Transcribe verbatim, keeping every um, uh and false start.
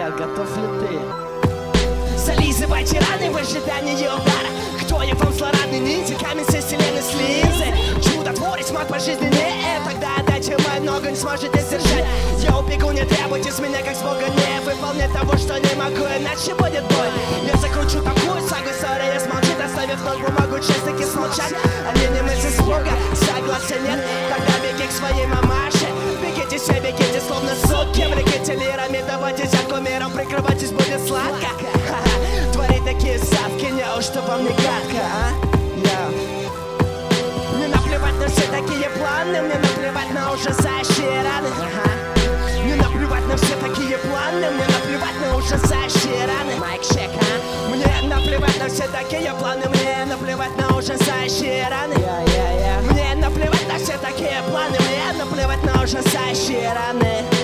готов ли ты? Зализывайте раны в ожидании удара. Кто я вам злорадный ниндзяками со вселенной слизы? Чудотворец, маг по жизни не это. Тогда отдайте мою ногу, не сможете сдержать. Я убегу, не требуйте с меня как с бога. Не выполнять того, что не могу, иначе будет бой. Я закручу такую сагу, история смолчит, оставив нож бумагу, честно-таки смолчать. Они не мысли с бога, согласен нет. Тогда беги к своей мамаше. Бегите все, бегите, словно сутки. Влеките лирами, давайте взятку миром, прикрывайтесь, будет сладко. Творить такие ставки, неужто вам не гадко, а? Yeah. Мне наплевать на все такие планы, мне наплевать на ужасающие раны. uh-huh. Мне наплевать на все такие планы, мне наплевать на ужасающие раны. Майк чек, а? Мне наплевать на все такие планы, мне наплевать на ужасающие раны. yeah, yeah, yeah. Мне наплевать на все такие планы, мне наплевать на ужасающие раны.